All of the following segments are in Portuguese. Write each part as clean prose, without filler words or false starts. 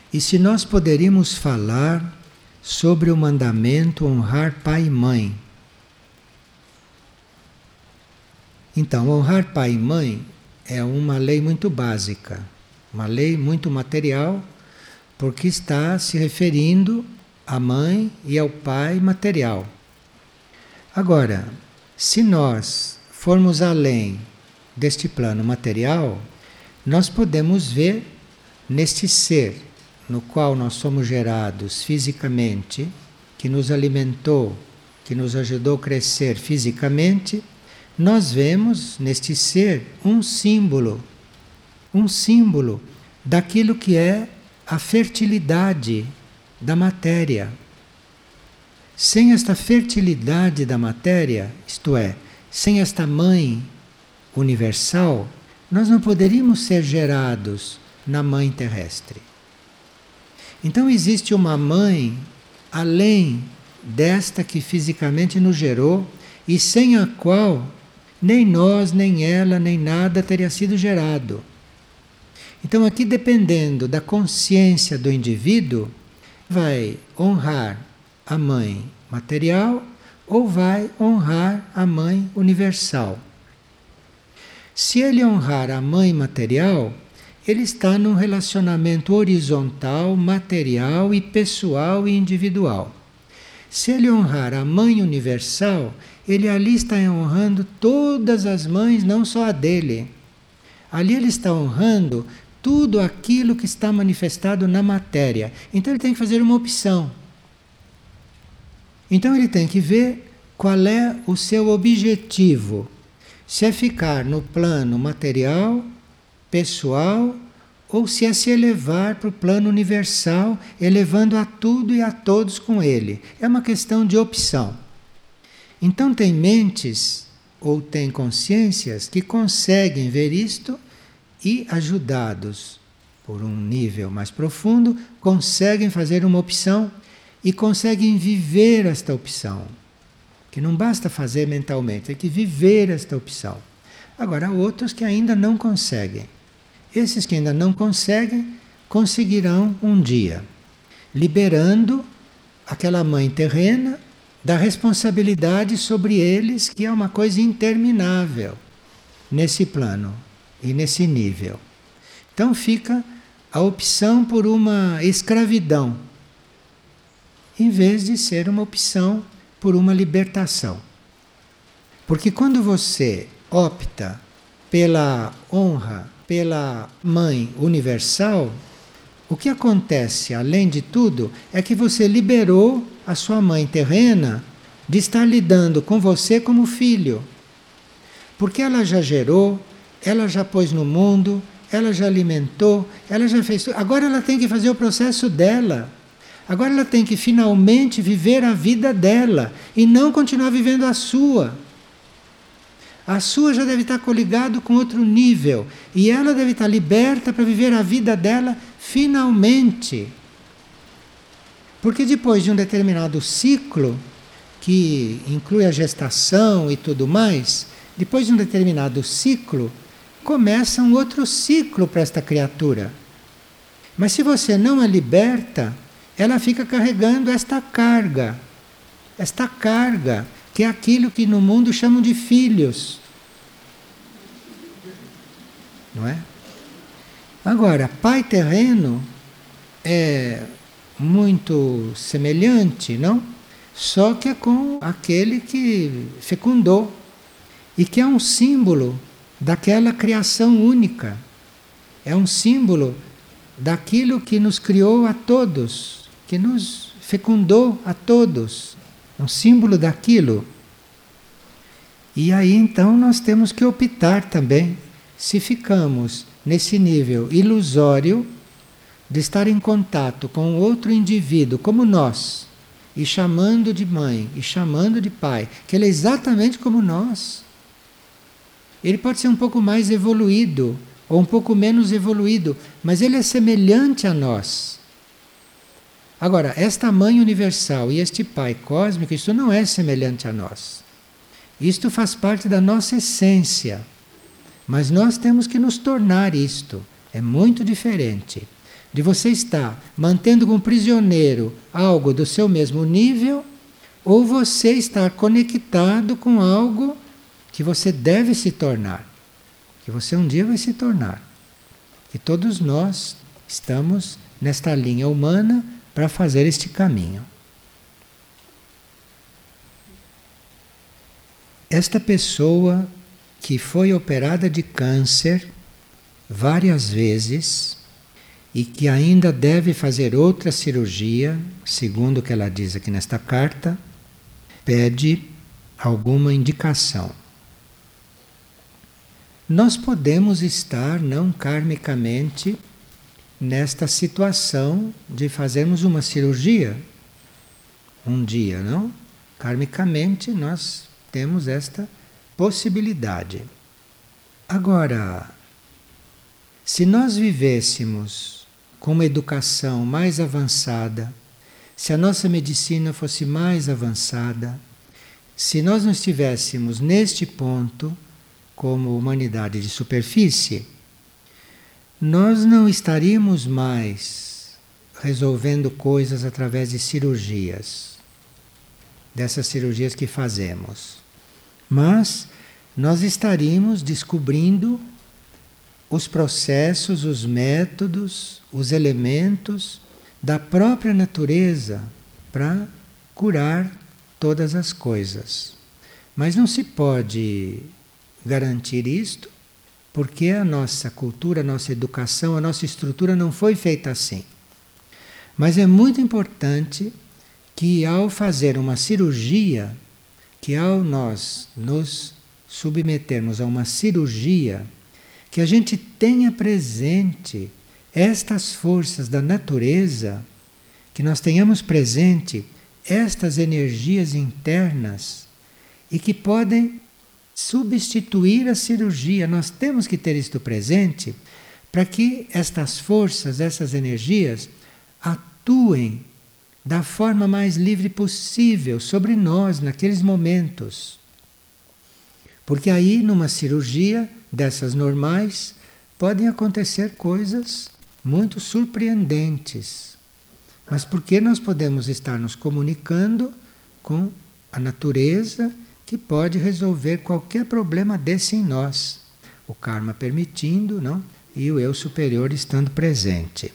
E se nós poderíamos falar sobre o mandamento honrar pai e mãe. Então, honrar pai e mãe é uma lei muito básica, uma lei muito material, porque está se referindo à mãe e ao pai material. Agora, se nós formos além deste plano material, nós podemos ver neste ser no qual nós somos gerados fisicamente, que nos alimentou, que nos ajudou a crescer fisicamente, nós vemos neste ser um símbolo daquilo que é a fertilidade da matéria. Sem esta fertilidade da matéria, isto é, sem esta mãe universal, nós não poderíamos ser gerados na mãe terrestre. Então existe uma mãe além desta que fisicamente nos gerou e sem a qual nem nós, nem ela, nem nada teria sido gerado. Então aqui, dependendo da consciência do indivíduo, vai honrar a mãe material ou vai honrar a mãe universal. Se ele honrar a mãe material, ele está num relacionamento horizontal, material e pessoal e individual. Se ele honrar a mãe universal, ele ali está honrando todas as mães, não só a dele. Ali ele está honrando tudo aquilo que está manifestado na matéria. Então ele tem que fazer uma opção. Então ele tem que ver qual é o seu objetivo. Se é ficar no plano material, pessoal, ou se é se elevar para o plano universal, elevando a tudo e a todos com ele. É uma questão de opção. Então tem mentes ou tem consciências que conseguem ver isto e, ajudados por um nível mais profundo, conseguem fazer uma opção e conseguem viver esta opção. Que não basta fazer mentalmente, é que viver esta opção. Agora, há outros que ainda não conseguem. Esses que ainda não conseguem, conseguirão um dia, liberando aquela mãe terrena da responsabilidade sobre eles, que é uma coisa interminável nesse plano e nesse nível. Então fica a opção por uma escravidão, em vez de ser uma opção por uma libertação. Porque quando você opta pela honra, pela mãe universal, o que acontece, além de tudo, é que você liberou a sua mãe terrena de estar lidando com você como filho. Porque ela já gerou, ela já pôs no mundo, ela já alimentou, ela já fez tudo. Agora ela tem que fazer o processo dela. Agora ela tem que finalmente viver a vida dela e não continuar vivendo a sua. A sua já deve estar coligado com outro nível e ela deve estar liberta para viver a vida dela finalmente. Porque depois de um determinado ciclo, que inclui a gestação e tudo mais, depois de um determinado ciclo, começa um outro ciclo para esta criatura. Mas se você não a liberta, ela fica carregando esta carga que é aquilo que no mundo chamam de filhos. Não é? Agora, pai terreno é muito semelhante, não? Só que é com aquele que fecundou e que é um símbolo daquela criação única. É um símbolo daquilo que nos criou a todos, que nos fecundou a todos. É um símbolo daquilo. E aí então nós temos que optar também se ficamos nesse nível ilusório de estar em contato com outro indivíduo como nós, e chamando de mãe, e chamando de pai, que ele é exatamente como nós. Ele pode ser um pouco mais evoluído, ou um pouco menos evoluído, mas ele é semelhante a nós. Agora, esta mãe universal e este pai cósmico, isso não é semelhante a nós. Isto faz parte da nossa essência. Mas nós temos que nos tornar isto. É muito diferente. de você estar mantendo como prisioneiro algo do seu mesmo nível, ou você estar conectado com algo que você deve se tornar, que você um dia vai se tornar. E todos nós estamos nesta linha humana para fazer este caminho. Esta pessoa que foi operada de câncer várias vezes e que ainda deve fazer outra cirurgia, segundo o que ela diz aqui nesta carta, pede alguma indicação. Nós podemos estar não karmicamente nesta situação de fazermos uma cirurgia um dia, não? Karmicamente nós temos esta possibilidade. Agora, se nós vivêssemos com uma educação mais avançada, se a nossa medicina fosse mais avançada, se nós não estivéssemos neste ponto, como humanidade de superfície, nós não estaríamos mais resolvendo coisas através de cirurgias, dessas cirurgias que fazemos. Mas nós estaríamos descobrindo os processos, os métodos, os elementos da própria natureza para curar todas as coisas. Mas não se pode garantir isto, porque a nossa cultura, a nossa educação, a nossa estrutura não foi feita assim. Mas é muito importante que ao fazer uma cirurgia, que ao nós nos submetermos a uma cirurgia, que a gente tenha presente estas forças da natureza, que nós tenhamos presente estas energias internas e que podem substituir a cirurgia. Nós temos que ter isto presente para que estas forças, essas energias, atuem da forma mais livre possível sobre nós naqueles momentos. Porque aí, numa cirurgia dessas normais, podem acontecer coisas muito surpreendentes. Mas porque nós podemos estar nos comunicando com a natureza, que pode resolver qualquer problema desse em nós, o karma permitindo, não? E o eu superior estando presente.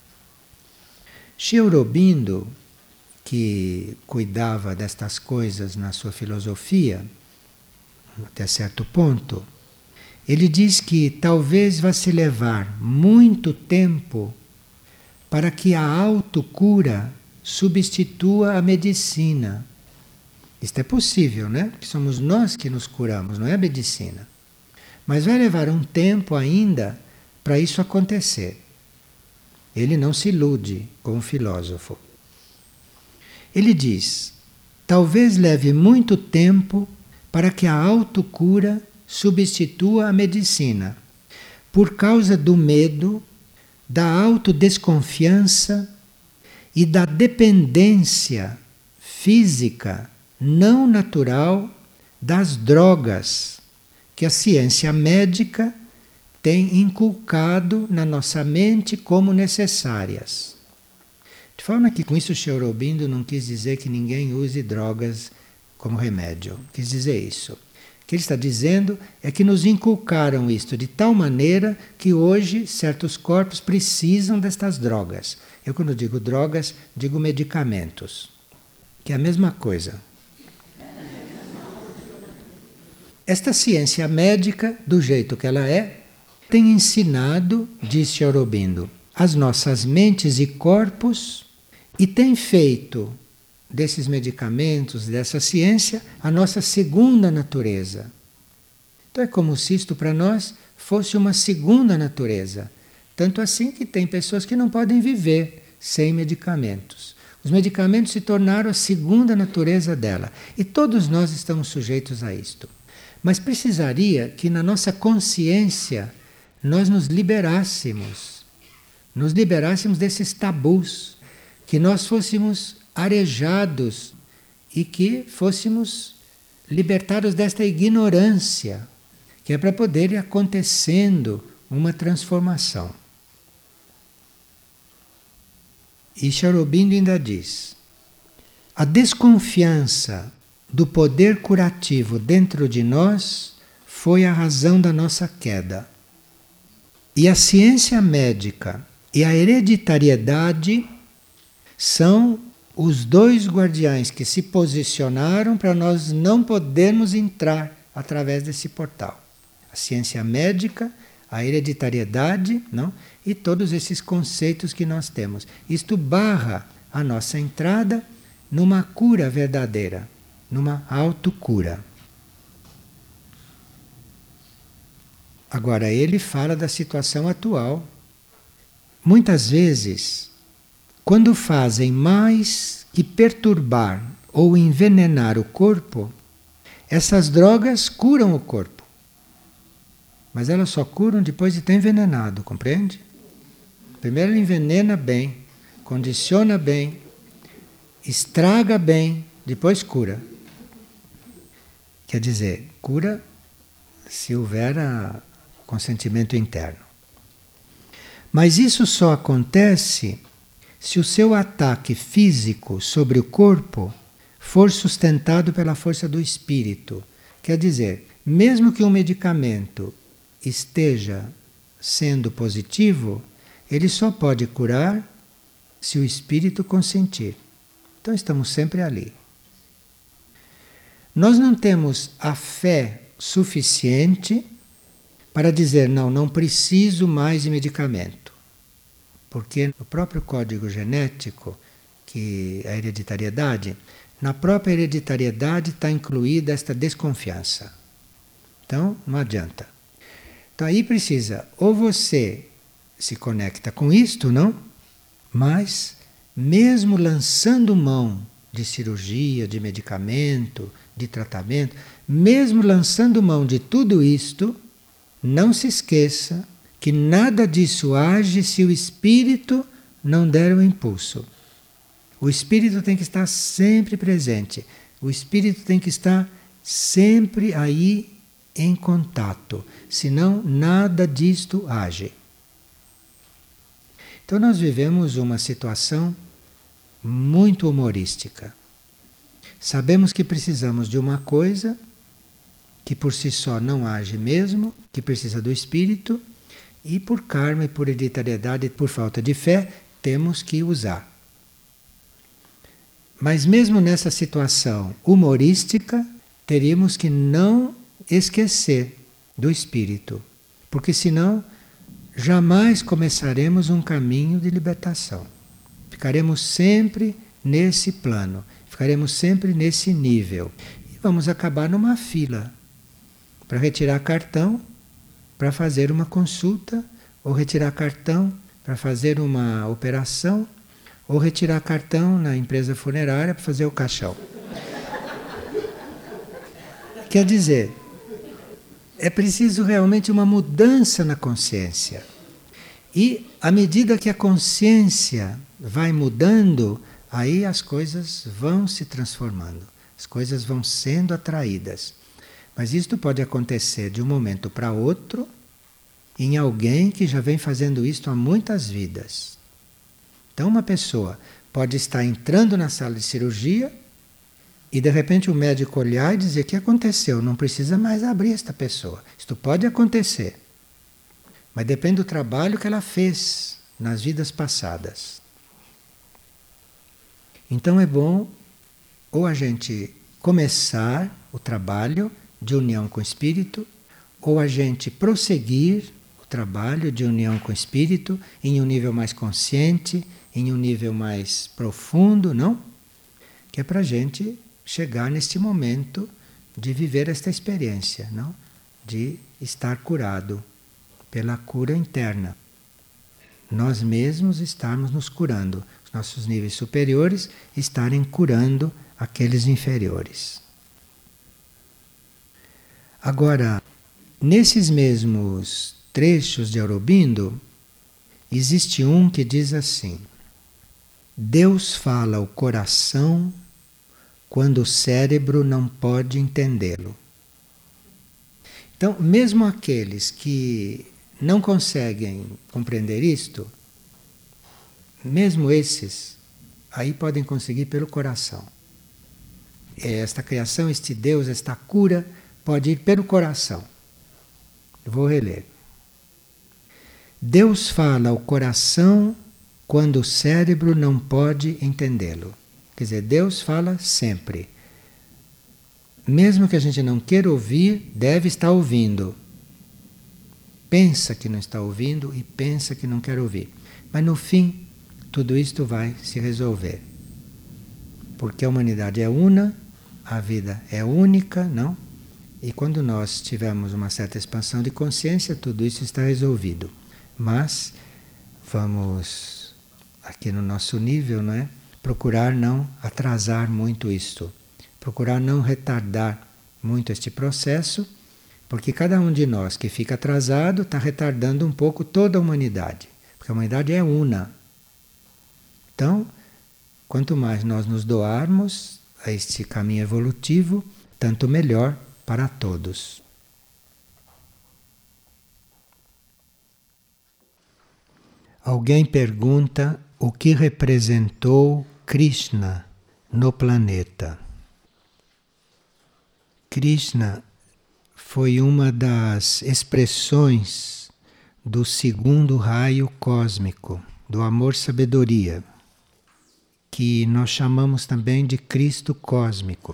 Sri Aurobindo, que cuidava destas coisas na sua filosofia, até certo ponto, ele diz que talvez vá se levar muito tempo para que a autocura substitua a medicina. Isto é possível, né? Porque somos nós que nos curamos, não é a medicina. Mas vai levar um tempo ainda para isso acontecer. Ele não se ilude como filósofo. Ele diz: talvez leve muito tempo para que a autocura substitua a medicina, por causa do medo, da autodesconfiança e da dependência física não natural das drogas que a ciência médica tem inculcado na nossa mente como necessárias. De forma que com isso Sri Aurobindo não quis dizer que ninguém use drogas como remédio. Quis dizer isso. O que ele está dizendo é que nos inculcaram isto de tal maneira que hoje certos corpos precisam destas drogas. Eu, quando digo drogas, digo medicamentos, que é a mesma coisa. Esta ciência médica, do jeito que ela é, tem ensinado, disse Aurobindo, as nossas mentes e corpos e tem feito desses medicamentos, dessa ciência, a nossa segunda natureza. Então é como se isto para nós fosse uma segunda natureza. Tanto assim que tem pessoas que não podem viver sem medicamentos. Os medicamentos se tornaram a segunda natureza dela. E todos nós estamos sujeitos a isto. Mas precisaria que na nossa consciência nós nos liberássemos desses tabus, que nós fôssemos arejados e que fôssemos libertados desta ignorância, que é para poder ir acontecendo uma transformação. E Sri Aurobindo ainda diz: a desconfiança do poder curativo dentro de nós foi a razão da nossa queda. E a ciência médica e a hereditariedade são os dois guardiães que se posicionaram para nós não podermos entrar através desse portal. A ciência médica, a hereditariedade, não? E todos esses conceitos que nós temos. Isto barra a nossa entrada numa cura verdadeira, numa autocura. Agora, ele fala da situação atual. Muitas vezes, quando fazem mais que perturbar ou envenenar o corpo, essas drogas curam o corpo. Mas elas só curam depois de ter envenenado, compreende? Primeiro ele envenena bem, condiciona bem, estraga bem, depois cura. Quer dizer, cura se houver consentimento interno. Mas isso só acontece se o seu ataque físico sobre o corpo for sustentado pela força do espírito. Quer dizer, mesmo que um medicamento esteja sendo positivo, ele só pode curar se o espírito consentir. Então estamos sempre ali. Nós não temos a fé suficiente para dizer, não preciso mais de medicamento. Porque no próprio código genético, que é a hereditariedade, na própria hereditariedade está incluída esta desconfiança. Então, não adianta. Então aí precisa, ou você se conecta com isto, não? Mas, mesmo lançando mão de cirurgia, de medicamento, de tratamento, mesmo lançando mão de tudo isto, não se esqueça que nada disso age se o espírito não der o impulso. O espírito tem que estar sempre presente. O espírito tem que estar sempre aí em contato. Senão, nada disto age. Então, nós vivemos uma situação muito humorística. Sabemos que precisamos de uma coisa que por si só não age mesmo, que precisa do espírito, e por karma e por hereditariedade e por falta de fé, temos que usar. Mas mesmo nessa situação humorística, teríamos que não esquecer do espírito, porque senão jamais começaremos um caminho de libertação. Ficaremos sempre nesse plano, ficaremos sempre nesse nível. E vamos acabar numa fila para retirar cartão, para fazer uma consulta, ou retirar cartão para fazer uma operação, ou retirar cartão na empresa funerária para fazer o caixão. Quer dizer, é preciso realmente uma mudança na consciência. E à medida que a consciência vai mudando, aí as coisas vão se transformando, as coisas vão sendo atraídas. Mas isto pode acontecer de um momento para outro em alguém que já vem fazendo isto há muitas vidas. Então uma pessoa pode estar entrando na sala de cirurgia e de repente o médico olhar e dizer: o que aconteceu? Não precisa mais abrir esta pessoa. Isto pode acontecer. Mas depende do trabalho que ela fez nas vidas passadas. Então é bom ou a gente começar o trabalho de união com o espírito, ou a gente prosseguir o trabalho de união com o espírito em um nível mais consciente, em um nível mais profundo, não? Que é para a gente chegar neste momento de viver esta experiência, não? De estar curado pela cura interna. Nós mesmos estarmos nos curando, os nossos níveis superiores estarem curando aqueles inferiores. Agora, nesses mesmos trechos de Aurobindo, existe um que diz assim: Deus fala ao coração quando o cérebro não pode entendê-lo. Então, mesmo aqueles que não conseguem compreender isto, mesmo esses, aí podem conseguir pelo coração. Esta criação, este Deus, esta cura, pode ir pelo coração. Eu vou reler. Deus fala ao coração quando o cérebro não pode entendê-lo. Quer dizer, Deus fala sempre. Mesmo que a gente não queira ouvir, deve estar ouvindo. Pensa que não está ouvindo e pensa que não quer ouvir. Mas no fim, tudo isto vai se resolver. Porque a humanidade é una, a vida é única, não? E quando nós tivermos uma certa expansão de consciência, tudo isso está resolvido. Mas vamos, aqui no nosso nível, não é? Procurar não atrasar muito isto. Procurar não retardar muito este processo, porque cada um de nós que fica atrasado está retardando um pouco toda a humanidade. Porque a humanidade é una. Então, quanto mais nós nos doarmos a este caminho evolutivo, tanto melhor para todos. Alguém pergunta o que representou Krishna no planeta. Krishna foi uma das expressões do segundo raio cósmico, do amor-sabedoria, que nós chamamos também de Cristo cósmico.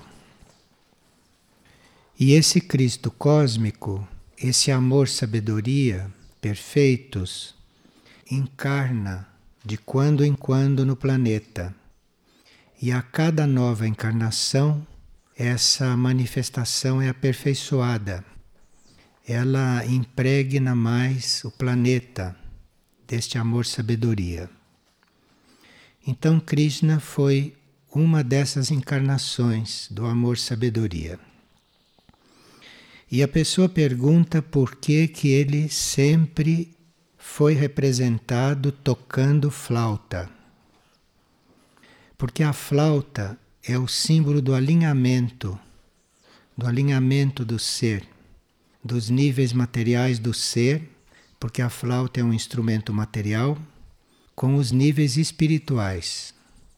E esse Cristo cósmico, esse amor-sabedoria perfeitos, encarna de quando em quando no planeta. E a cada nova encarnação, essa manifestação é aperfeiçoada. Ela impregna mais o planeta deste amor-sabedoria. Então Krishna foi uma dessas encarnações do amor-sabedoria. E a pessoa pergunta por que ele sempre foi representado tocando flauta. Porque a flauta é o símbolo do alinhamento do ser, dos níveis materiais do ser, porque a flauta é um instrumento material, com os níveis espirituais.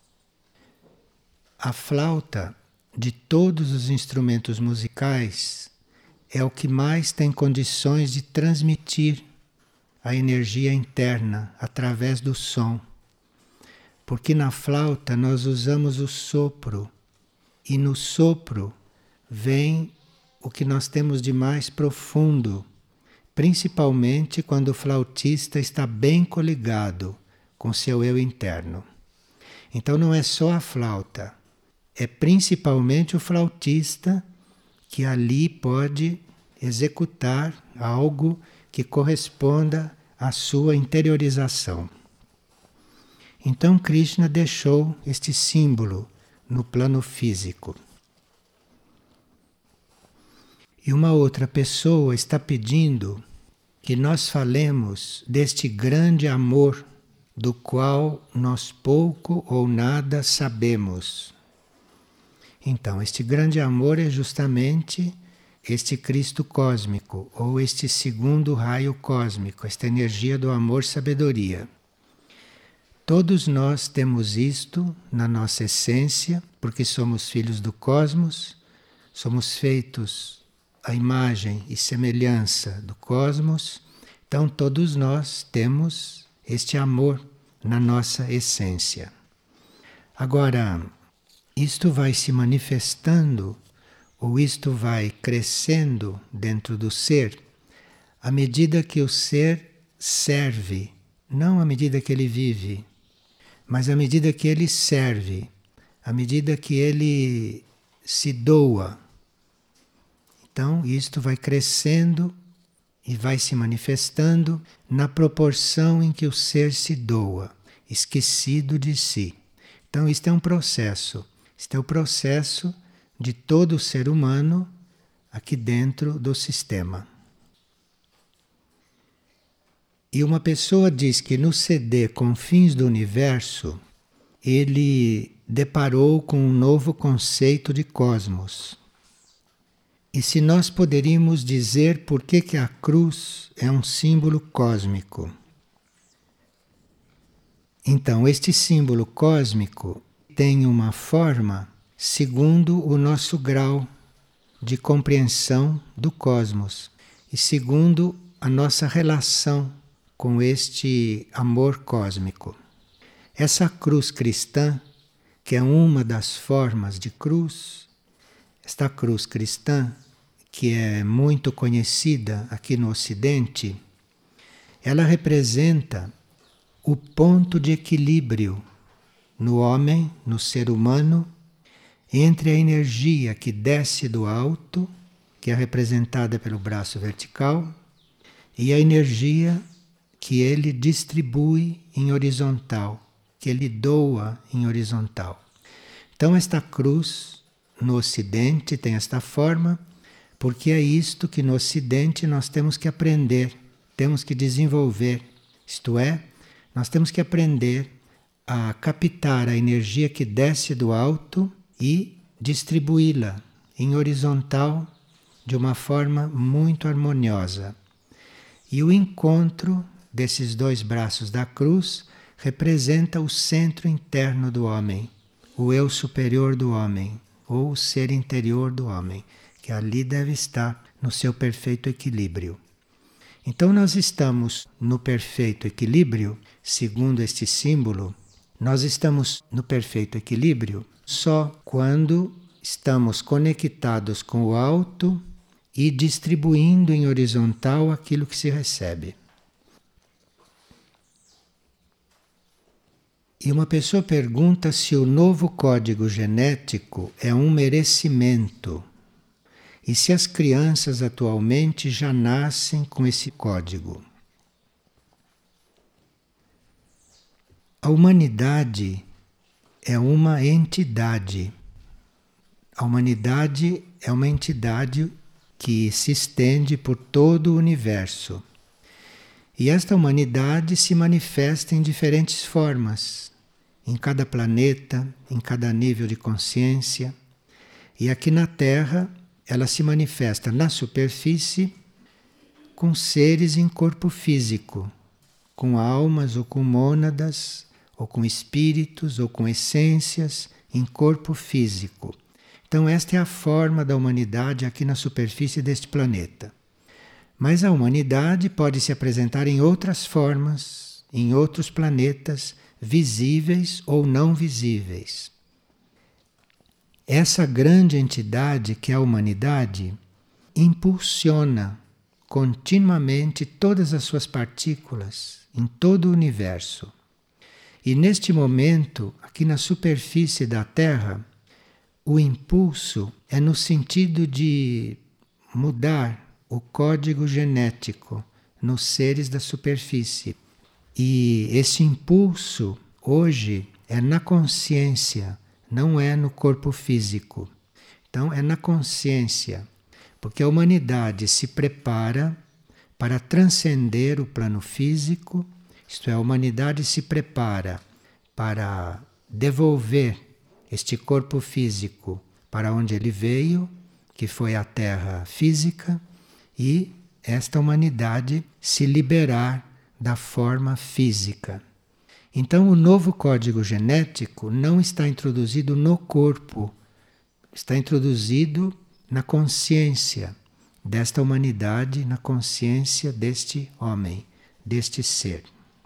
A flauta, de todos os instrumentos musicais, é o que mais tem condições de transmitir a energia interna através do som. Porque na flauta nós usamos o sopro, e no sopro vem o que nós temos de mais profundo, principalmente quando o flautista está bem coligado com seu eu interno. Então não é só a flauta, é principalmente o flautista que ali pode executar algo que corresponda à sua interiorização. Então Krishna deixou este símbolo no plano físico. E uma outra pessoa está pedindo que nós falemos deste grande amor do qual nós pouco ou nada sabemos. Então, este grande amor é justamente este Cristo cósmico, ou este segundo raio cósmico, esta energia do amor-sabedoria. Todos nós temos isto na nossa essência, porque somos filhos do cosmos, somos feitos à imagem e semelhança do cosmos, então todos nós temos este amor na nossa essência. Agora, isto vai se manifestando, ou isto vai crescendo dentro do ser, à medida que o ser serve, não à medida que ele vive, mas à medida que ele serve, à medida que ele se doa. Então, isto vai crescendo e vai se manifestando na proporção em que o ser se doa, esquecido de si. Então, isto é um processo. Isto é o processo de todo ser humano aqui dentro do sistema. E uma pessoa diz que no CD Confins do Universo, ele deparou com um novo conceito de cosmos. E se nós poderíamos dizer por que a cruz é um símbolo cósmico. Então, este símbolo cósmico tem uma forma segundo o nosso grau de compreensão do cosmos e segundo a nossa relação com este amor cósmico. Essa cruz cristã, que é uma das formas de cruz, esta cruz cristã, que é muito conhecida aqui no Ocidente, ela representa o ponto de equilíbrio no homem, no ser humano, entre a energia que desce do alto, que é representada pelo braço vertical, e a energia que ele distribui em horizontal, que ele doa em horizontal. Então esta cruz no Ocidente tem esta forma, porque é isto que no Ocidente nós temos que aprender, temos que desenvolver. Isto é, nós temos que aprender a captar a energia que desce do alto e distribuí-la em horizontal de uma forma muito harmoniosa. E o encontro desses dois braços da cruz representa o centro interno do homem, o eu superior do homem, ou o ser interior do homem, que ali deve estar no seu perfeito equilíbrio. Então nós estamos no perfeito equilíbrio, segundo este símbolo, nós estamos no perfeito equilíbrio só quando estamos conectados com o alto e distribuindo em horizontal aquilo que se recebe. E uma pessoa pergunta se o novo código genético é um merecimento. E se as crianças atualmente já nascem com esse código? A humanidade é uma entidade. A humanidade é uma entidade que se estende por todo o universo. E esta humanidade se manifesta em diferentes formas, em cada planeta, em cada nível de consciência. E aqui na Terra, ela se manifesta na superfície com seres em corpo físico, com almas ou com mônadas, ou com espíritos ou com essências em corpo físico. Então esta é a forma da humanidade aqui na superfície deste planeta. Mas a humanidade pode se apresentar em outras formas, em outros planetas, visíveis ou não visíveis. Essa grande entidade que é a humanidade impulsiona continuamente todas as suas partículas em todo o universo. E neste momento, aqui na superfície da Terra, o impulso é no sentido de mudar o código genético nos seres da superfície. E esse impulso hoje é na consciência, não é no corpo físico. Então é na consciência, porque a humanidade se prepara para transcender o plano físico, isto é, a humanidade se prepara para devolver este corpo físico para onde ele veio, que foi a Terra física, e esta humanidade se liberar da forma física. Então, o novo código genético não está introduzido no corpo, está introduzido na consciência desta humanidade, na consciência deste homem, deste ser.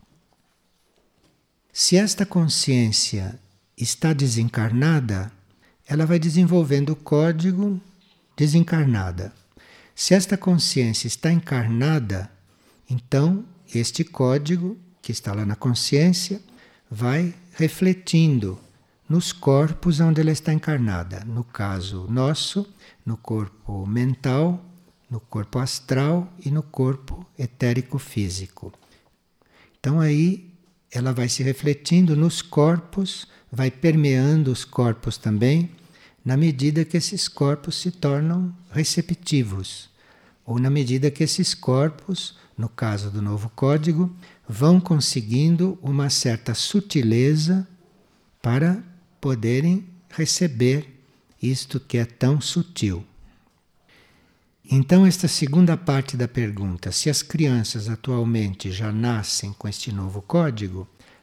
Se esta consciência está desencarnada, ela vai desenvolvendo o código desencarnada. Se esta consciência está encarnada, então este código que está lá na consciência vai refletindo nos corpos onde ela está encarnada. No caso nosso, no corpo mental, no corpo astral e no corpo etérico físico. Então aí ela vai se refletindo nos corpos, vai permeando os corpos também, na medida que esses corpos se tornam receptivos, ou na medida que esses corpos, no caso do novo código, vão conseguindo uma certa sutileza para poderem receber isto que é tão sutil. Então, esta segunda parte da pergunta, se as crianças atualmente já nascem com este novo código,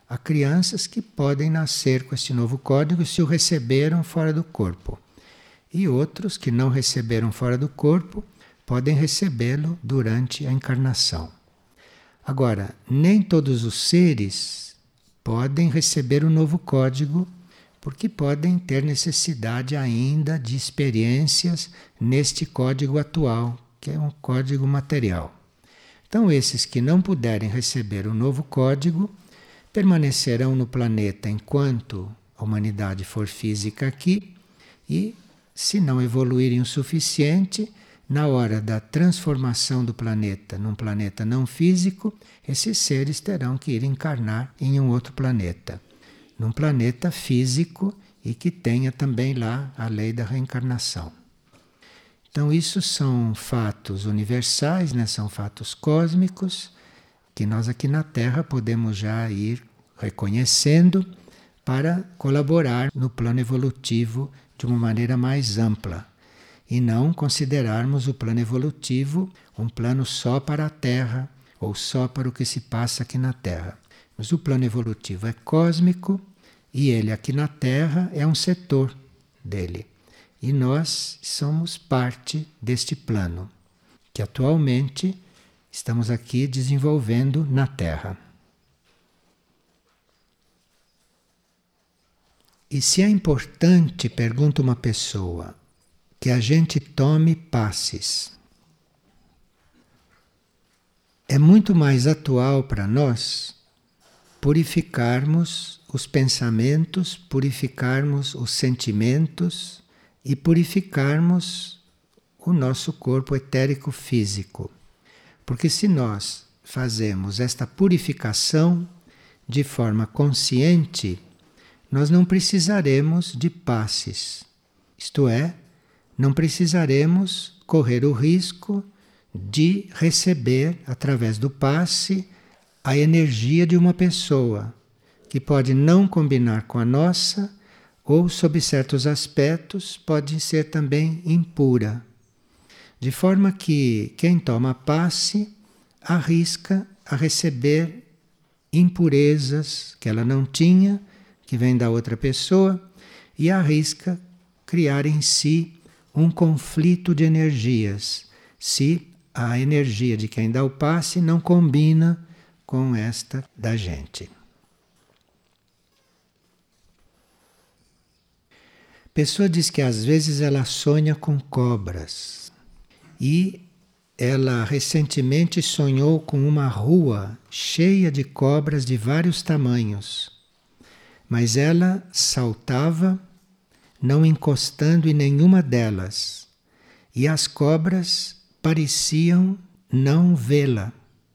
Há crianças que podem nascer com este novo código se o receberam fora do corpo. E outros que não receberam fora do corpo podem recebê-lo durante a encarnação. Agora, nem todos os seres podem receber o novo código, porque podem ter necessidade ainda de experiências neste código atual, que é um código material. Então, esses que não puderem receber o novo código permanecerão no planeta enquanto a humanidade for física aqui e, se não evoluírem o suficiente, na hora da transformação do planeta num planeta não físico, esses seres terão que ir encarnar em um outro planeta, num planeta físico e que tenha também lá a lei da reencarnação. Então, isso são fatos universais, né? São fatos cósmicos que nós aqui na Terra podemos já ir reconhecendo para colaborar no plano evolutivo de uma maneira mais ampla e não considerarmos o plano evolutivo um plano só para a Terra ou só para o que se passa aqui na Terra. Mas o plano evolutivo é cósmico e ele aqui na Terra é um setor dele. E nós somos parte deste plano, que atualmente estamos aqui desenvolvendo na Terra. E se é importante, pergunta uma pessoa, que a gente tome passes. É muito mais atual para nós purificarmos os pensamentos, purificarmos os sentimentos e purificarmos o nosso corpo etérico físico. Porque se nós fazemos esta purificação de forma consciente, nós não precisaremos de passes. Isto é, não precisaremos correr o risco de receber, através do passe, a energia de uma pessoa, que pode não combinar com a nossa, ou, sob certos aspectos, pode ser também impura. De forma que quem toma passe arrisca a receber impurezas que ela não tinha, que vem da outra pessoa, e arrisca criar em si um conflito de energias, se a energia de quem dá o passe não combina com esta da gente. A pessoa diz que às vezes ela sonha com cobras e ela recentemente sonhou com uma rua cheia de cobras de vários tamanhos, mas ela saltava não encostando em nenhuma delas e as cobras pareciam não vê-la.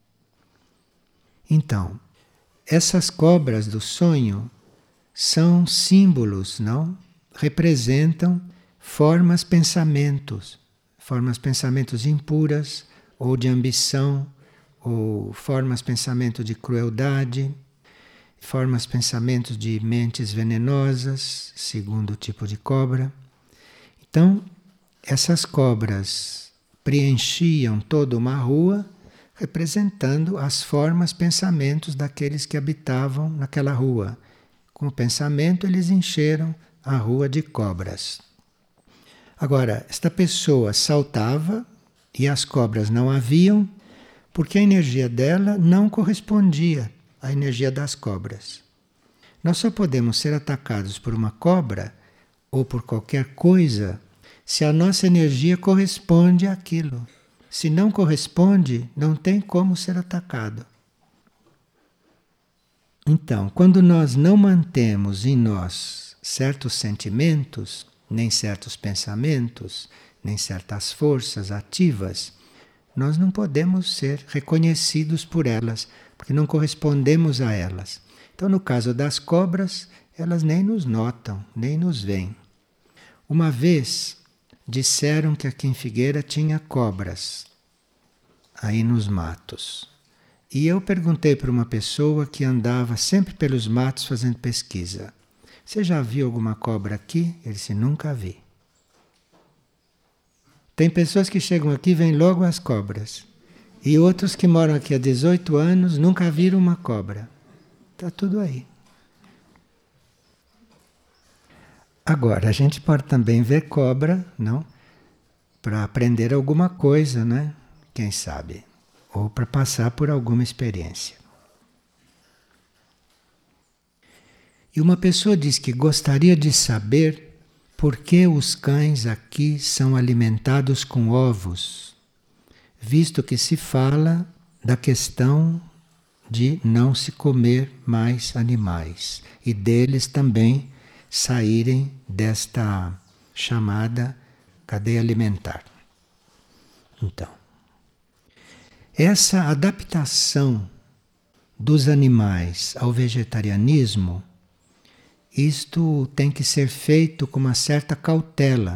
Então, essas cobras do sonho são símbolos, não? Representam formas pensamentos impuras, ou de ambição, ou formas pensamento de crueldade, formas pensamentos de mentes venenosas, segundo o tipo de cobra. Então, essas cobras preenchiam toda uma rua, representando as formas pensamentos daqueles que habitavam naquela rua. Com o pensamento, eles encheram a rua de cobras. Agora, esta pessoa saltava e as cobras não haviam, porque a energia dela não correspondia à energia das cobras. Nós só podemos ser atacados por uma cobra ou por qualquer coisa se a nossa energia corresponde àquilo. Se não corresponde, não tem como ser atacado. Então, quando nós não mantemos em nós certos sentimentos, nem certos pensamentos, nem certas forças ativas, nós não podemos ser reconhecidos por elas, porque não correspondemos a elas. Então, no caso das cobras, elas nem nos notam, nem nos veem. Uma vez disseram que aqui em Figueira tinha cobras, aí nos matos. E eu perguntei para uma pessoa que andava sempre pelos matos fazendo pesquisa: você já viu alguma cobra aqui? Ele disse: nunca vi. Tem pessoas que chegam aqui e veem logo as cobras. E outros que moram aqui há 18 anos nunca viram uma cobra. Está tudo aí. Agora, a gente pode também ver cobra, não? Para aprender alguma coisa, né? Quem sabe? Ou para passar por alguma experiência. E uma pessoa diz que gostaria de saber por que os cães aqui são alimentados com ovos, visto que se fala da questão de não se comer mais animais e deles também saírem desta chamada cadeia alimentar. Então, essa adaptação dos animais ao vegetarianismo, isto tem que ser feito com uma certa cautela.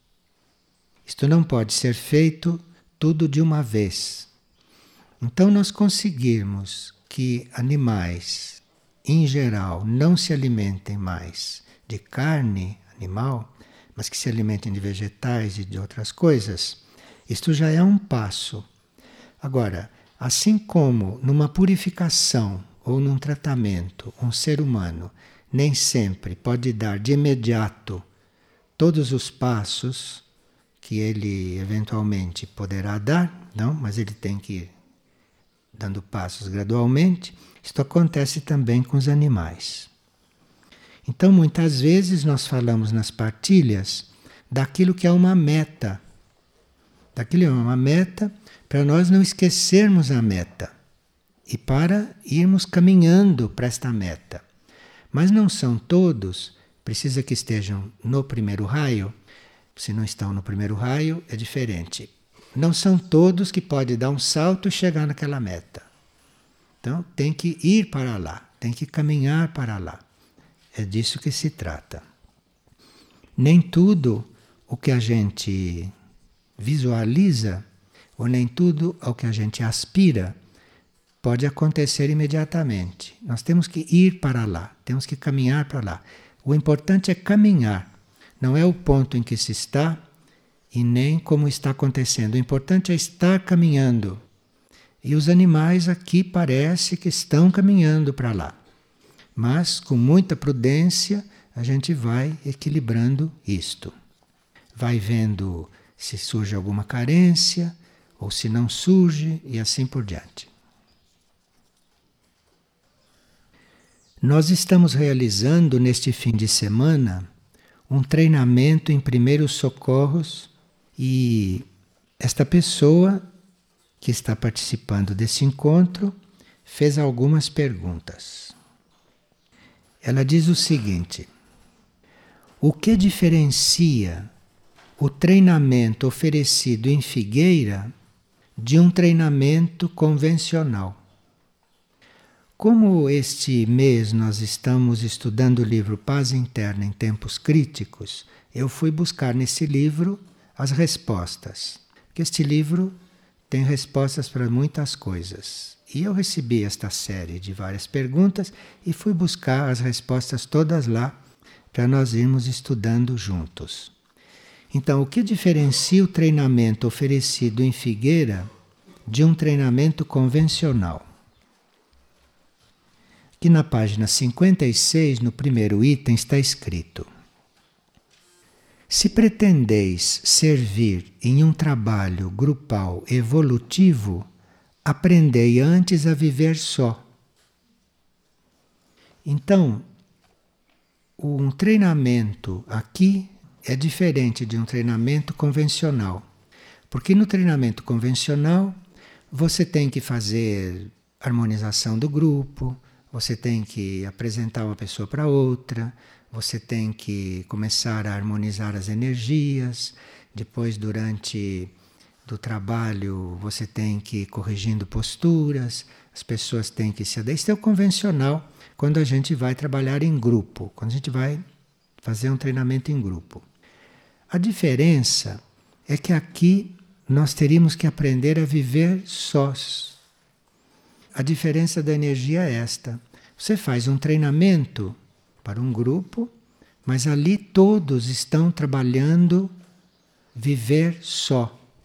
Isto não pode ser feito tudo de uma vez. Então, nós conseguirmos que animais, em geral, não se alimentem mais de carne animal, mas que se alimentem de vegetais e de outras coisas, isto já é um passo. Agora, assim como numa purificação ou num tratamento, um ser humano nem sempre pode dar de imediato todos os passos que ele eventualmente poderá dar, não, mas ele tem que ir dando passos gradualmente. Isto acontece também com os animais. Então, muitas vezes nós falamos nas partilhas daquilo que é uma meta. Daquilo é uma meta para nós não esquecermos a meta e para irmos caminhando para esta meta. Mas não são todos, precisa que estejam no primeiro raio. Se não estão no primeiro raio, é diferente. Não são todos que podem dar um salto e chegar naquela meta. Então, tem que ir para lá, tem que caminhar para lá. É disso que se trata. Nem tudo o que a gente visualiza, ou nem tudo ao que a gente aspira, pode acontecer imediatamente. Nós temos que ir para lá, temos que caminhar para lá. O importante é caminhar, não é o ponto em que se está e nem como está acontecendo. O importante é estar caminhando. E os animais aqui parece que estão caminhando para lá. Mas com muita prudência a gente vai equilibrando isto. Vai vendo se surge alguma carência ou se não surge e assim por diante. Nós estamos realizando neste fim de semana um treinamento em primeiros socorros e esta pessoa que está participando desse encontro fez algumas perguntas. Ela diz o seguinte: o que diferencia o treinamento oferecido em Figueira de um treinamento convencional? Como este mês nós estamos estudando o livro Paz Interna em Tempos Críticos, eu fui buscar nesse livro as respostas. Porque este livro tem respostas para muitas coisas. E eu recebi esta série de várias perguntas e fui buscar as respostas todas lá para nós irmos estudando juntos. Então, o que diferencia o treinamento oferecido em Figueira de um treinamento convencional? Aqui na página 56, no primeiro item, está escrito: se pretendeis servir em um trabalho grupal evolutivo, aprendei antes a viver só. Então, um treinamento aqui é diferente de um treinamento convencional. Porque no treinamento convencional, você tem que fazer harmonização do grupo, você tem que apresentar uma pessoa para outra, você tem que começar a harmonizar as energias, depois durante do trabalho você tem que ir corrigindo posturas, as pessoas têm que se adaptar. Isso é o convencional quando a gente vai trabalhar em grupo, quando a gente vai fazer um treinamento em grupo. A diferença é que aqui nós teríamos que aprender a viver sós. A diferença da energia é esta. Você faz um treinamento para um grupo, mas ali todos estão trabalhando viver só.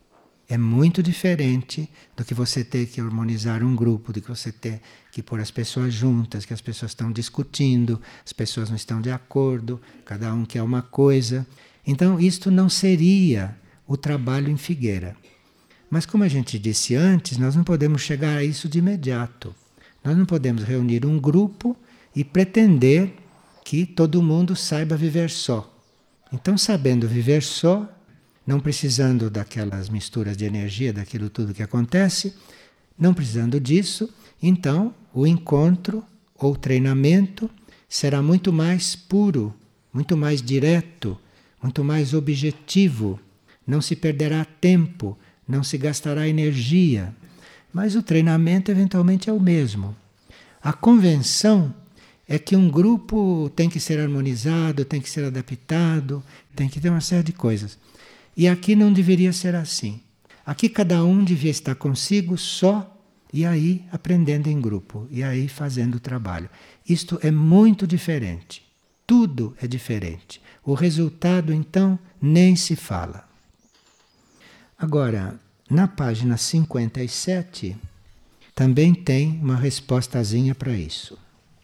É muito diferente do que você ter que harmonizar um grupo, do que você ter que pôr as pessoas juntas, que as pessoas estão discutindo, as pessoas não estão de acordo, cada um quer uma coisa. Então, isto não seria o trabalho em Figueira. Mas como a gente disse antes, nós não podemos chegar a isso de imediato. Nós não podemos reunir um grupo e pretender que todo mundo saiba viver só. Então, sabendo viver só, não precisando daquelas misturas de energia, daquilo tudo que acontece, não precisando disso, então o encontro ou treinamento será muito mais puro, muito mais direto, muito mais objetivo. Não se perderá tempo, não se gastará energia. Mas o treinamento eventualmente é o mesmo. A convenção é que um grupo tem que ser harmonizado, tem que ser adaptado, tem que ter uma série de coisas. E aqui não deveria ser assim. Aqui cada um devia estar consigo só e aí aprendendo em grupo, e aí fazendo o trabalho. Isto é muito diferente. Tudo é diferente. O resultado, então, nem se fala. Agora, na página 57, também tem uma respostazinha para isso.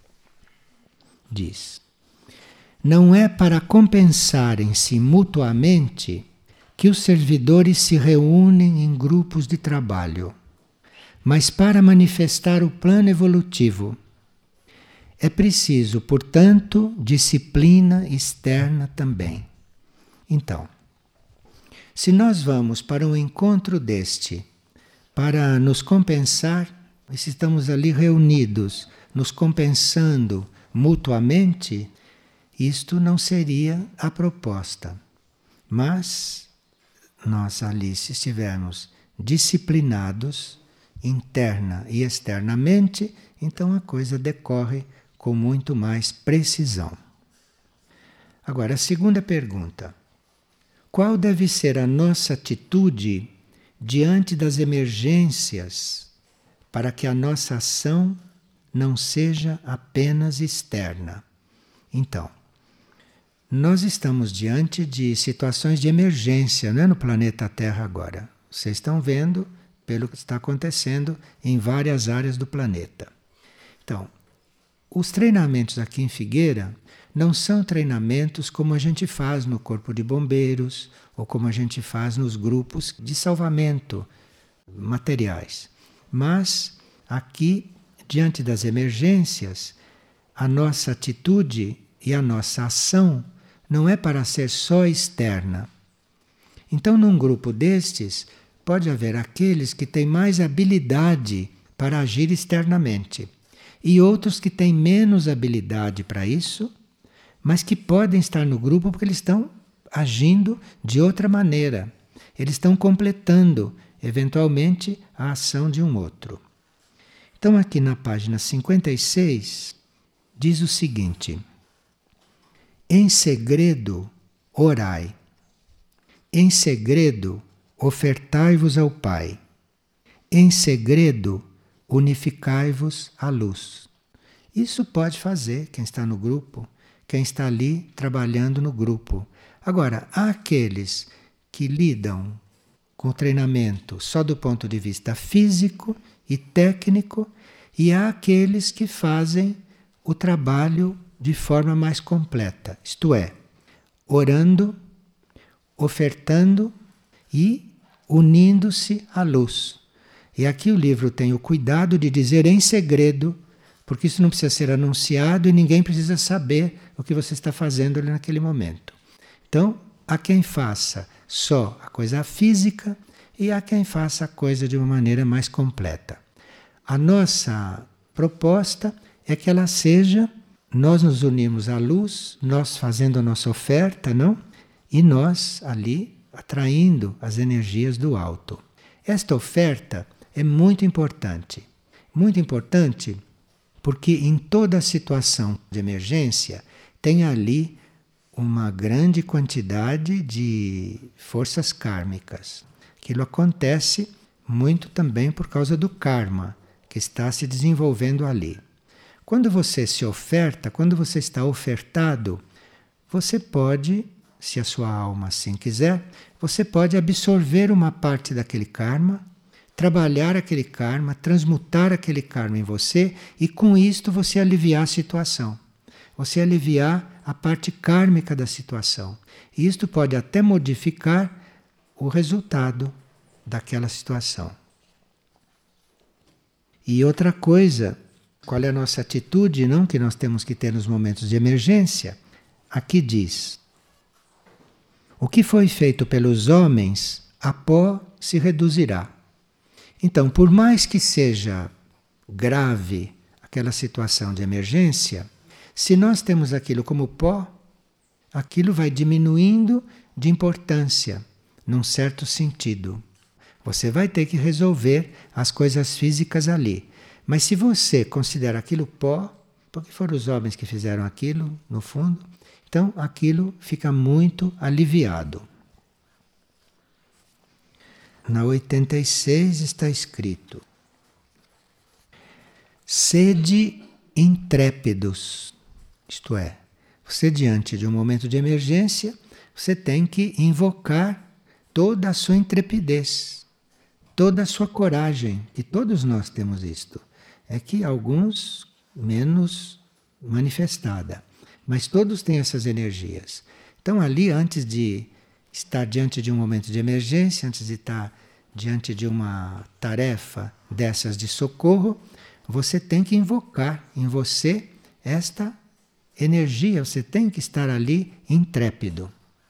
Diz: não é para compensarem-se mutuamente que os servidores se reúnem em grupos de trabalho, mas para manifestar o plano evolutivo. É preciso, portanto, disciplina externa também. Então, se nós vamos para um encontro deste, para nos compensar, se estamos ali reunidos, nos compensando mutuamente, isto não seria a proposta. Mas nós ali, se estivermos disciplinados, interna e externamente, então a coisa decorre com muito mais precisão. Agora, a segunda pergunta. Qual deve ser a nossa atitude diante das emergências para que a nossa ação não seja apenas externa? Então, nós estamos diante de situações de emergência, não é no planeta Terra agora. Vocês estão vendo pelo que está acontecendo em várias áreas do planeta. Então, os treinamentos aqui em Figueira não são treinamentos como a gente faz no Corpo de Bombeiros ou como a gente faz nos grupos de salvamento materiais. Mas aqui, diante das emergências, a nossa atitude e a nossa ação não é para ser só externa. Então, num grupo destes, pode haver aqueles que têm mais habilidade para agir externamente e outros que têm menos habilidade para isso, mas que podem estar no grupo porque eles estão agindo de outra maneira. Eles estão completando, eventualmente, a ação de um outro. Então, aqui na página 56, diz o seguinte: em segredo, orai. Em segredo, ofertai-vos ao Pai. Em segredo, unificai-vos à luz. Isso pode fazer quem está no grupo, quem está ali trabalhando no grupo. Agora, há aqueles que lidam com o treinamento só do ponto de vista físico e técnico, e há aqueles que fazem o trabalho de forma mais completa, isto é, orando, ofertando e unindo-se à luz. E aqui o livro tem o cuidado de dizer em segredo, porque isso não precisa ser anunciado e ninguém precisa saber o que você está fazendo ali naquele momento. Então, há quem faça só a coisa física e há quem faça a coisa de uma maneira mais completa. A nossa proposta é que ela seja, nós nos unimos à luz, nós fazendo a nossa oferta, não? E nós ali atraindo as energias do alto. Esta oferta é muito importante. Muito importante porque em toda situação de emergência tem ali uma grande quantidade de forças kármicas. Aquilo acontece muito também por causa do karma que está se desenvolvendo ali. Quando você se oferta, quando você está ofertado, você pode se a sua alma assim quiser, você pode absorver uma parte daquele karma, trabalhar aquele karma, transmutar aquele karma em você e com isto você aliviar a situação. Você aliviar a parte kármica da situação. E isto pode até modificar o resultado daquela situação. E outra coisa, qual é a nossa atitude, não, que nós temos que ter nos momentos de emergência? Aqui diz: o que foi feito pelos homens, a pó se reduzirá. Então, por mais que seja grave aquela situação de emergência, se nós temos aquilo como pó, aquilo vai diminuindo de importância, num certo sentido. Você vai ter que resolver as coisas físicas ali. Mas se você considera aquilo pó, porque foram os homens que fizeram aquilo, no fundo, então aquilo fica muito aliviado. Na 86 está escrito: sede intrépidos. Isto é, você diante de um momento de emergência, você tem que invocar toda a sua intrepidez, toda a sua coragem, e todos nós temos isto. É que alguns menos manifestada, mas todos têm essas energias. Então ali, antes de estar diante de um momento de emergência, antes de estar diante de uma tarefa dessas de socorro, você tem que invocar em você esta energia, você tem que estar ali intrépido.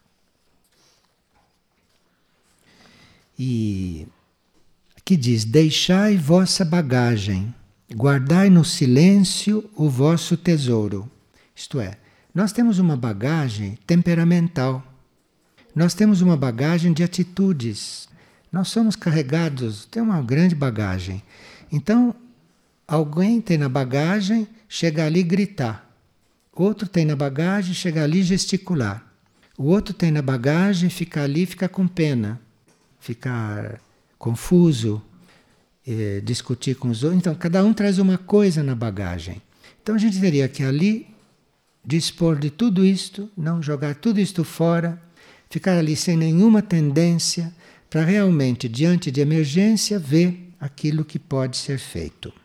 E aqui diz: deixai vossa bagagem, guardai no silêncio o vosso tesouro. Isto é, nós temos uma bagagem temperamental, nós temos uma bagagem de atitudes, nós somos carregados, tem uma grande bagagem. Então, alguém tem na bagagem, chega ali e gritar. Outro tem na bagagem, chega ali e gesticular. O outro tem na bagagem, fica ali, fica com pena, ficar confuso, discutir com os outros. Então, cada um traz uma coisa na bagagem. Então, a gente teria que ali dispor de tudo isto, não jogar tudo isto fora, ficar ali sem nenhuma tendência, para realmente, diante de emergência, ver aquilo que pode ser feito.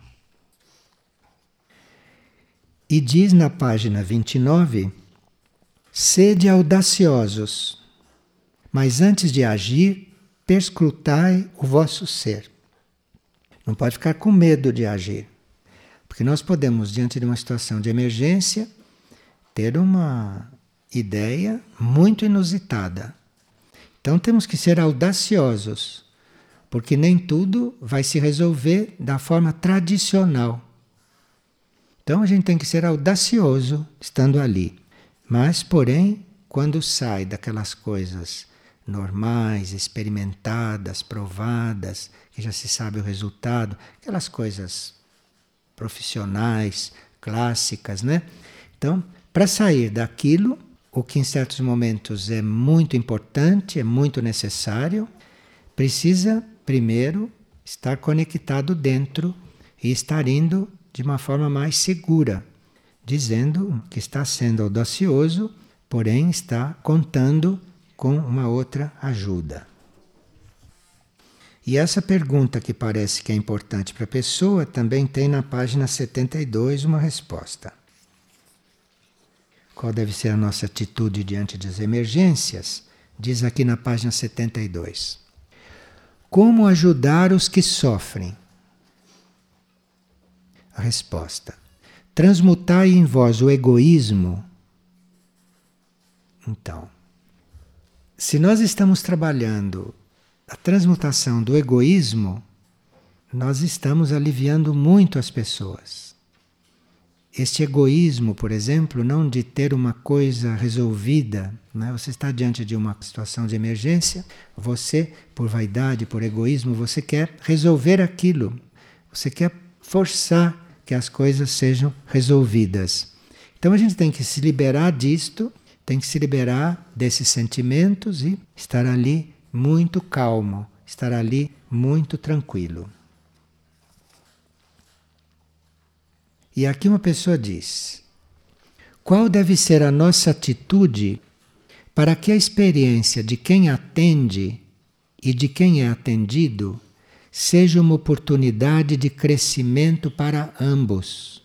E diz na página 29, sede audaciosos, mas antes de agir, perscrutai o vosso ser. Não pode ficar com medo de agir, porque nós podemos, diante de uma situação de emergência, ter uma ideia muito inusitada. Então temos que ser audaciosos, porque nem tudo vai se resolver da forma tradicional. Então a gente tem que ser audacioso estando ali. Mas, porém, quando sai daquelas coisas normais, experimentadas, provadas, que já se sabe o resultado, aquelas coisas profissionais, clássicas, né? Então, para sair daquilo, o que em certos momentos é muito importante, é muito necessário, precisa primeiro estar conectado dentro e estar indo de uma forma mais segura, dizendo que está sendo audacioso, porém está contando com uma outra ajuda. E essa pergunta que parece que é importante para a pessoa também tem na página 72 uma resposta. Qual deve ser a nossa atitude diante das emergências? Diz aqui na página 72. Como ajudar os que sofrem? A resposta: transmutai em vós o egoísmo. Então, se nós estamos trabalhando a transmutação do egoísmo, nós estamos aliviando muito as pessoas. Este egoísmo, por exemplo, não de ter uma coisa resolvida, né? Você está diante de uma situação de emergência, você, por vaidade, por egoísmo, você quer resolver aquilo, você quer forçar que as coisas sejam resolvidas. Então a gente tem que se liberar disto, tem que se liberar desses sentimentos e estar ali muito calmo, estar ali muito tranquilo. E aqui uma pessoa diz: qual deve ser a nossa atitude para que a experiência de quem atende e de quem é atendido seja uma oportunidade de crescimento para ambos.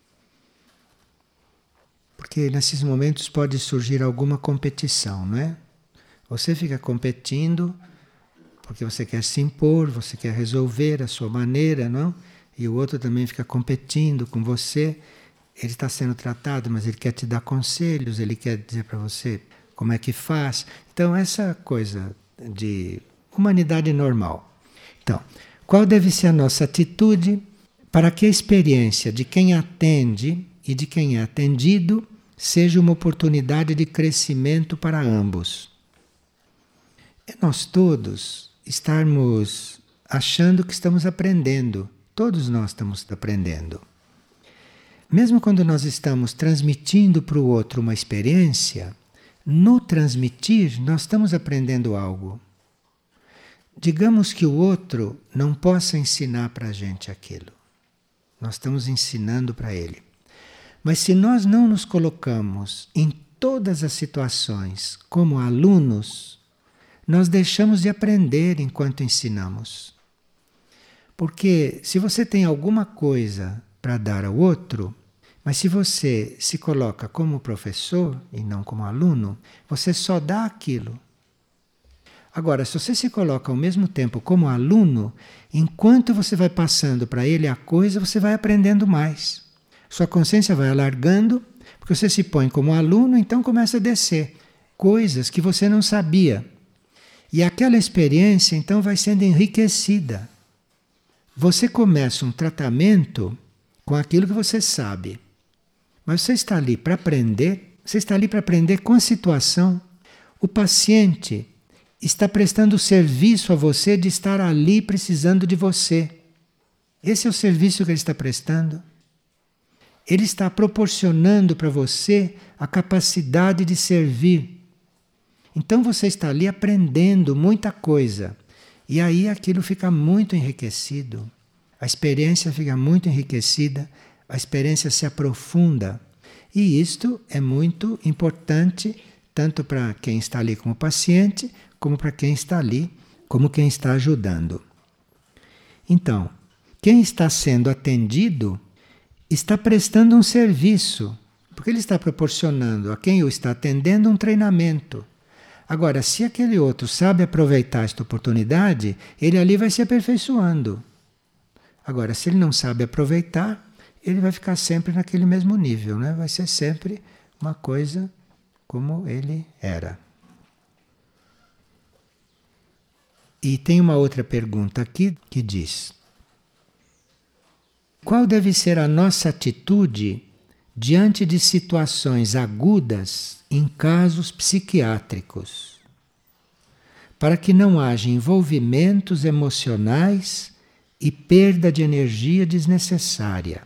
Porque nesses momentos pode surgir alguma competição, não é? Você fica competindo porque você quer se impor, você quer resolver a sua maneira, não? E o outro também fica competindo com você. Ele está sendo tratado, mas ele quer te dar conselhos, ele quer dizer para você como é que faz. Então, essa coisa de humanidade normal. Então, qual deve ser a nossa atitude para que a experiência de quem atende e de quem é atendido seja uma oportunidade de crescimento para ambos? É nós todos estarmos achando que estamos aprendendo. Todos nós estamos aprendendo. Mesmo quando nós estamos transmitindo para o outro uma experiência, no transmitir nós estamos aprendendo algo. Digamos que o outro não possa ensinar para a gente aquilo. Nós estamos ensinando para ele. Mas se nós não nos colocamos em todas as situações como alunos, nós deixamos de aprender enquanto ensinamos. Porque se você tem alguma coisa para dar ao outro, mas se você se coloca como professor e não como aluno, você só dá aquilo. Agora, se você se coloca ao mesmo tempo como aluno, enquanto você vai passando para ele a coisa, você vai aprendendo mais. Sua consciência vai alargando, porque você se põe como aluno, então começa a descer coisas que você não sabia. E aquela experiência, então, vai sendo enriquecida. Você começa um tratamento com aquilo que você sabe. Mas você está ali para aprender, você está ali para aprender com a situação. O paciente está prestando serviço a você de estar ali precisando de você. Esse é o serviço que ele está prestando. Ele está proporcionando para você a capacidade de servir. Então você está ali aprendendo muita coisa. E aí aquilo fica muito enriquecido. A experiência fica muito enriquecida, a experiência se aprofunda. E isto é muito importante, tanto para quem está ali como paciente, como para quem está ali, como quem está ajudando. Então, quem está sendo atendido está prestando um serviço, porque ele está proporcionando a quem o está atendendo um treinamento. Agora, se aquele outro sabe aproveitar esta oportunidade, ele ali vai se aperfeiçoando. Agora, se ele não sabe aproveitar, ele vai ficar sempre naquele mesmo nível, né? Vai ser sempre uma coisa como ele era. E tem uma outra pergunta aqui que diz: qual deve ser a nossa atitude diante de situações agudas em casos psiquiátricos, para que não haja envolvimentos emocionais e perda de energia desnecessária?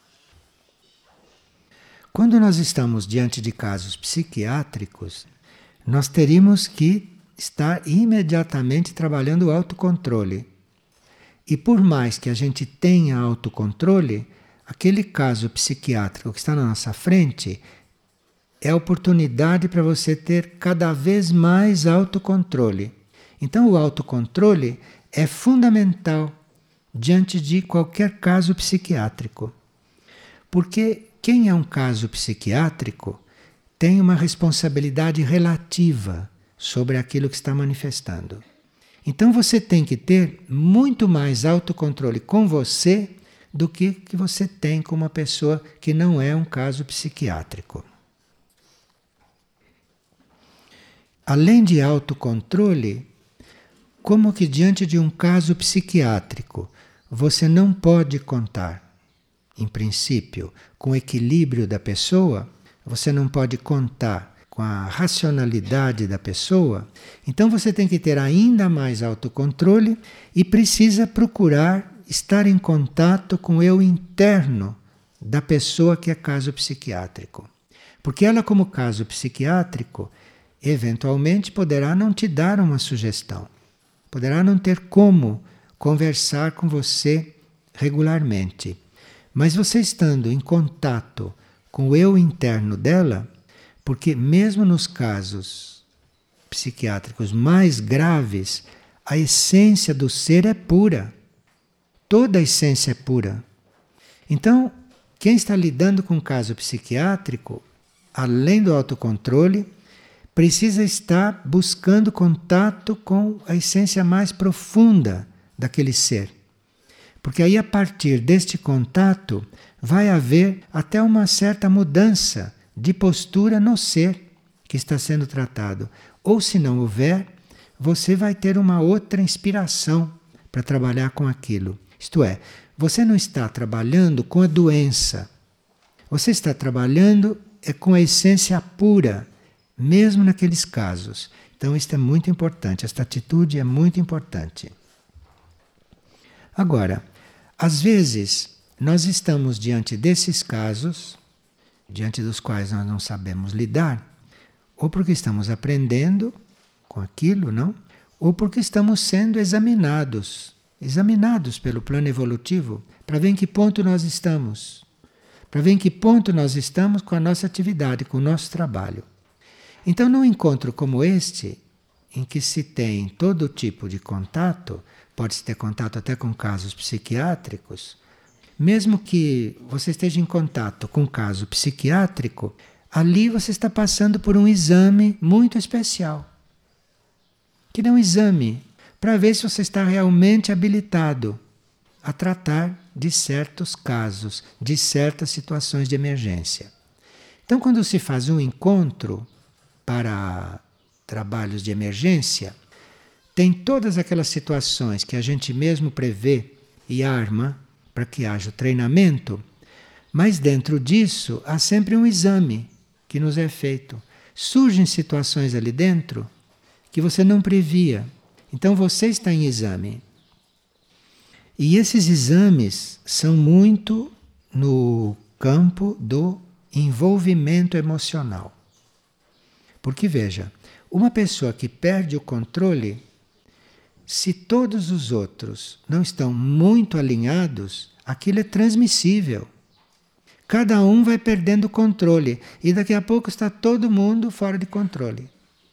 Quando nós estamos diante de casos psiquiátricos, nós teríamos que estar imediatamente trabalhando o autocontrole. E por mais que a gente tenha autocontrole, aquele caso psiquiátrico que está na nossa frente é a oportunidade para você ter cada vez mais autocontrole. Então o autocontrole é fundamental diante de qualquer caso psiquiátrico. Porque quem é um caso psiquiátrico tem uma responsabilidade relativa sobre aquilo que está manifestando. Então você tem que ter muito mais autocontrole com você do que você tem com uma pessoa que não é um caso psiquiátrico. Além de autocontrole, como que diante de um caso psiquiátrico você não pode contar, em princípio, com o equilíbrio da pessoa, você não pode contar com a racionalidade da pessoa, então você tem que ter ainda mais autocontrole e precisa procurar estar em contato com o eu interno da pessoa que é caso psiquiátrico. Porque ela, como caso psiquiátrico, eventualmente poderá não te dar uma sugestão, poderá não ter como conversar com você regularmente. Mas você estando em contato com o eu interno dela, porque mesmo nos casos psiquiátricos mais graves, a essência do ser é pura. Toda a essência é pura. Então, quem está lidando com um caso psiquiátrico, além do autocontrole, precisa estar buscando contato com a essência mais profunda daquele ser. Porque aí, a partir deste contato, vai haver até uma certa mudança de postura no ser que está sendo tratado. Ou, se não houver, você vai ter uma outra inspiração para trabalhar com aquilo. Isto é, você não está trabalhando com a doença. Você está trabalhando com a essência pura, mesmo naqueles casos. Então, isto é muito importante. Esta atitude é muito importante. Agora, às vezes, nós estamos diante desses casos, diante dos quais nós não sabemos lidar, ou porque estamos aprendendo com aquilo, não? Ou porque estamos sendo examinados pelo plano evolutivo, para ver em que ponto nós estamos. Para ver em que ponto nós estamos com a nossa atividade, com o nosso trabalho. Então, num encontro como este, em que se tem todo tipo de contato, pode-se ter contato até com casos psiquiátricos, mesmo que você esteja em contato com um caso psiquiátrico, ali você está passando por um exame muito especial. Que é um exame para ver se você está realmente habilitado a tratar de certos casos, de certas situações de emergência. Então, quando se faz um encontro para trabalhos de emergência, tem todas aquelas situações que a gente mesmo prevê e arma para que haja o treinamento, mas dentro disso há sempre um exame que nos é feito. Surgem situações ali dentro que você não previa. Então você está em exame. E esses exames são muito no campo do envolvimento emocional. Porque veja, uma pessoa que perde o controle, se todos os outros não estão muito alinhados, aquilo é transmissível. Cada um vai perdendo o controle e daqui a pouco está todo mundo fora de controle.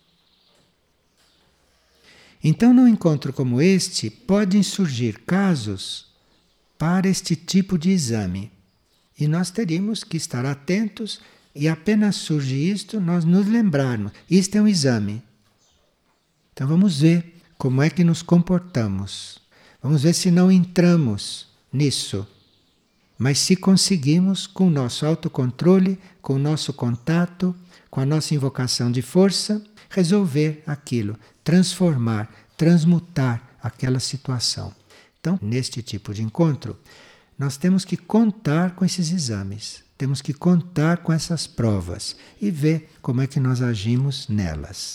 Então, num encontro como este, podem surgir casos para este tipo de exame. E nós teríamos que estar atentos e apenas surge isto, nós nos lembrarmos. Isto é um exame. Então vamos ver como é que nos comportamos. Vamos ver se não entramos nisso. Mas se conseguimos, com o nosso autocontrole, com o nosso contato, com a nossa invocação de força, resolver aquilo, transformar, transmutar aquela situação. Então, neste tipo de encontro, nós temos que contar com esses exames, temos que contar com essas provas e ver como é que nós agimos nelas.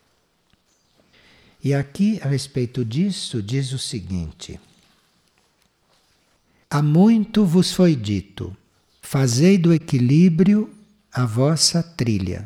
E aqui, a respeito disso, diz o seguinte: há muito vos foi dito, fazei do equilíbrio a vossa trilha.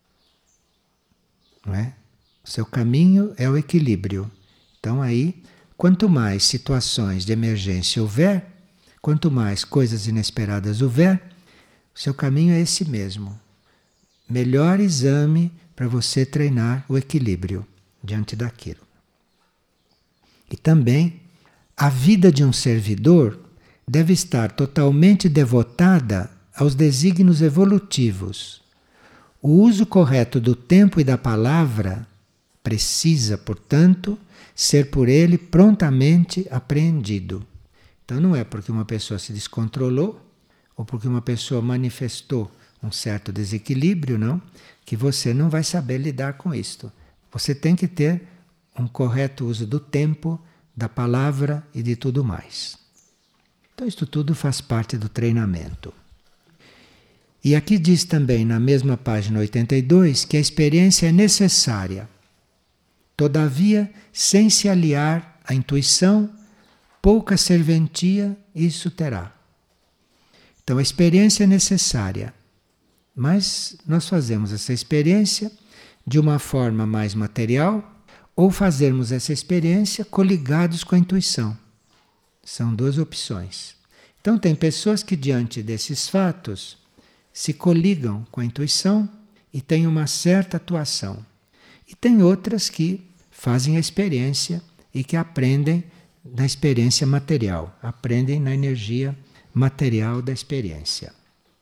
Não é? O seu caminho é o equilíbrio. Então aí, quanto mais situações de emergência houver, quanto mais coisas inesperadas houver, o seu caminho é esse mesmo. Melhor exame para você treinar o equilíbrio diante daquilo. E também, a vida de um servidor deve estar totalmente devotada aos desígnios evolutivos. O uso correto do tempo e da palavra precisa, portanto, ser por ele prontamente apreendido. Então não é porque uma pessoa se descontrolou ou porque uma pessoa manifestou um certo desequilíbrio, não, que você não vai saber lidar com isto. Você tem que ter um correto uso do tempo, da palavra e de tudo mais. Então isto tudo faz parte do treinamento. E aqui diz também, na mesma página 82, que a experiência é necessária. Todavia, sem se aliar à intuição, pouca serventia isso terá. Então a experiência é necessária, mas nós fazemos essa experiência de uma forma mais material ou fazermos essa experiência coligados com a intuição. São duas opções. Então tem pessoas que diante desses fatos se coligam com a intuição e têm uma certa atuação. E tem outras que fazem a experiência e que aprendem na experiência material, aprendem na energia material da experiência.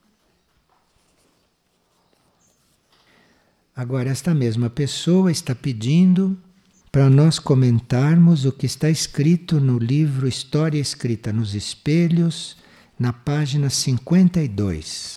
Agora, esta mesma pessoa está pedindo para nós comentarmos o que está escrito no livro História Escrita nos Espelhos, na página 52.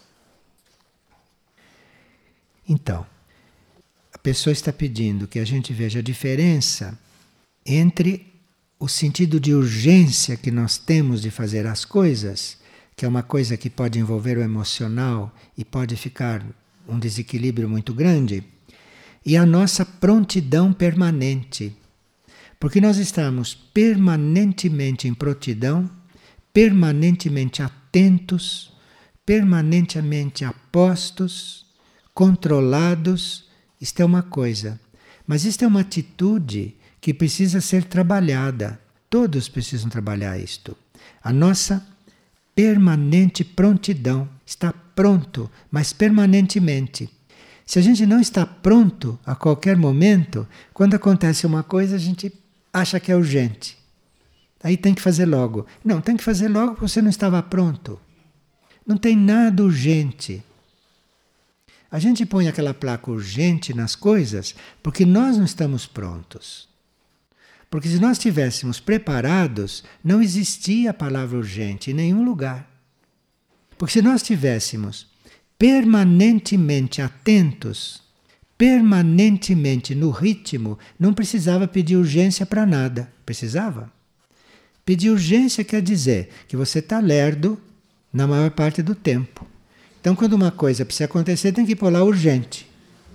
Então, a pessoa está pedindo que a gente veja a diferença entre o sentido de urgência que nós temos de fazer as coisas, que é uma coisa que pode envolver o emocional e pode ficar um desequilíbrio muito grande, e a nossa prontidão permanente. Porque nós estamos permanentemente em prontidão, permanentemente atentos, permanentemente apostos, controlados. Isto é uma coisa. Mas isto é uma atitude que precisa ser trabalhada. Todos precisam trabalhar isto. A nossa permanente prontidão. Está pronto, mas permanentemente. Se a gente não está pronto a qualquer momento, quando acontece uma coisa, a gente acha que é urgente. Aí tem que fazer logo. Não, tem que fazer logo porque você não estava pronto. Não tem nada urgente. A gente põe aquela placa urgente nas coisas porque nós não estamos prontos. Porque se nós estivéssemos preparados, não existia a palavra urgente em nenhum lugar. Porque se nós estivéssemos permanentemente atentos, permanentemente no ritmo, não precisava pedir urgência para nada. Precisava? Pedir urgência quer dizer que você está lerdo na maior parte do tempo. Então, quando uma coisa precisa acontecer, tem que pôr lá urgente.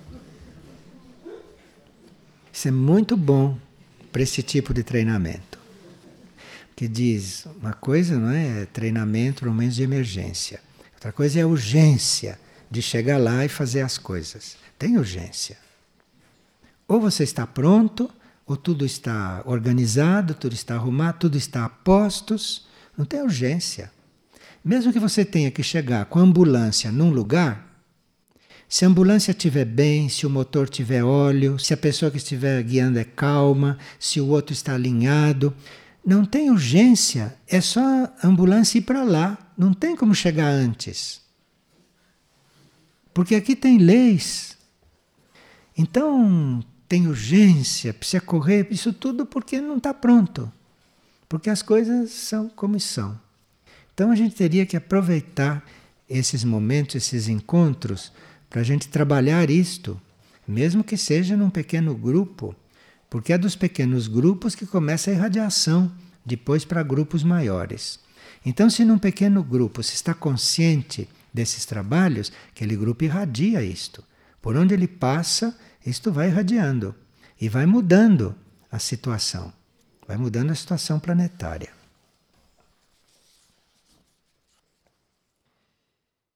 Isso é muito bom para esse tipo de treinamento. Que diz, uma coisa não é treinamento no momento de emergência. Outra coisa é a urgência de chegar lá e fazer as coisas. Tem urgência. Ou você está pronto, ou tudo está organizado, tudo está arrumado, tudo está a postos. Não tem urgência. Mesmo que você tenha que chegar com a ambulância num lugar, se a ambulância estiver bem, se o motor tiver óleo, se a pessoa que estiver guiando é calma, se o outro está alinhado, não tem urgência, é só a ambulância ir para lá, não tem como chegar antes. Porque aqui tem leis. Então, tem urgência, precisa correr, isso tudo porque não está pronto. Porque as coisas são como são. Então a gente teria que aproveitar esses momentos, esses encontros, para a gente trabalhar isto, mesmo que seja num pequeno grupo, porque é dos pequenos grupos que começa a irradiação, depois para grupos maiores. Então, se num pequeno grupo se está consciente desses trabalhos, aquele grupo irradia isto. Por onde ele passa, isto vai irradiando e vai mudando a situação, vai mudando a situação planetária.